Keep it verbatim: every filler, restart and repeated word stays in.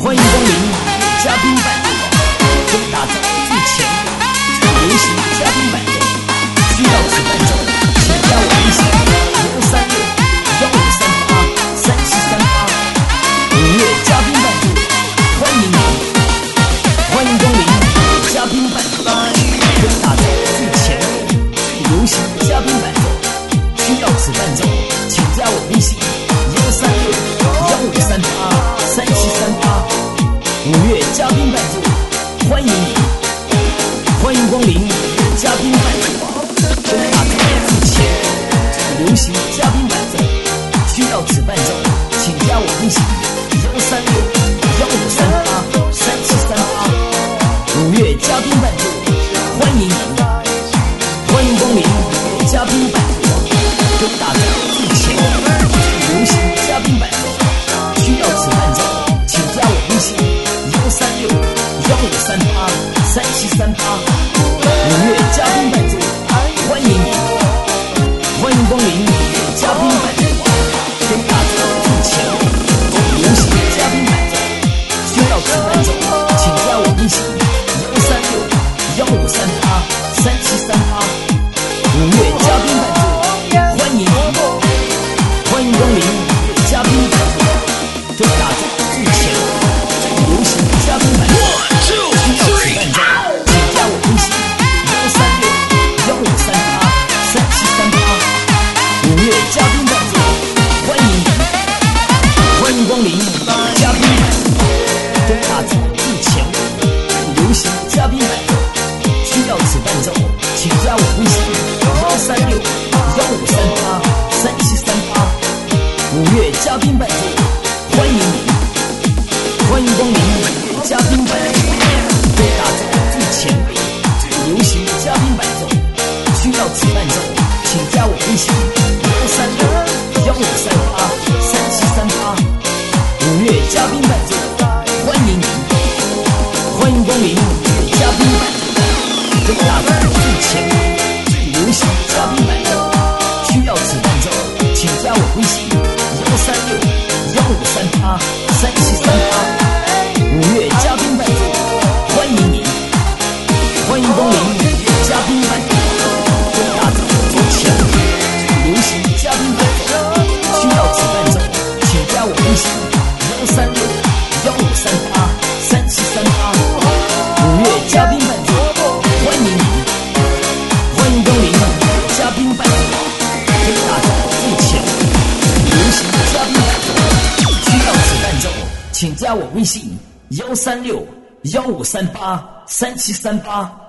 欢迎光临嘉宾伴奏，为打造最强流行嘉宾伴奏，需要此伴奏，请加我微信零三六幺五三八三七三八。五月嘉宾伴奏，欢迎你，欢迎光临嘉宾伴奏，为打造最强最流行嘉宾伴奏，需要此伴奏，请加我微信零三六幺五三八三七三八。五月嘉宾伴奏，欢迎你，欢迎光临嘉宾伴奏，为打造最强最流行嘉宾伴奏，需要此伴奏，请加我微信幺三六幺五三八三七三八。五月嘉宾伴奏，欢迎你，欢迎光临嘉宾伴奏，为打造最强最流行嘉宾伴奏，需要此伴奏，请加我微信幺三六幺五三八三七三八。五月嘉宾伴奏，欢迎你，欢迎光临嘉宾伴奏，为打造最强最流行嘉宾伴奏，需要此伴奏，请加我微信幺三六幺五三八三七三八。五月嘉宾伴奏，欢迎你，欢迎光临嘉宾伴奏，为打造最强最流行嘉宾伴奏，需要此伴奏，请加我微信幺三六幺五三八三七三八。五月嘉宾伴奏，欢迎你，欢迎光临嘉宾伴奏，为打造最强最流行嘉宾伴奏，需要此伴奏，请加我微信幺三六幺五三八三七三八。五月嘉宾伴奏，欢迎你，欢迎光临嘉宾伴奏，为打造最前卫最流行嘉宾伴奏，需要此伴奏，请加我微信幺三六幺五三八三七三八。五月嘉宾伴奏，欢迎你，欢迎光临嘉宾伴奏，为打造最前卫最流行嘉宾伴奏，需要此伴奏，请加我微信幺三六幺五三八三七三八。五月嘉宾伴奏，欢迎你，欢迎光临嘉宾伴奏，为打造最强最流行嘉宾伴奏，需要此伴奏，请加我微信幺三六幺五三八三七三八。五月嘉宾伴奏，欢迎你，欢迎光临嘉宾伴奏，为打造最强最流行嘉宾伴奏，需要此伴奏，请加我微信幺三六幺五三八三七三八。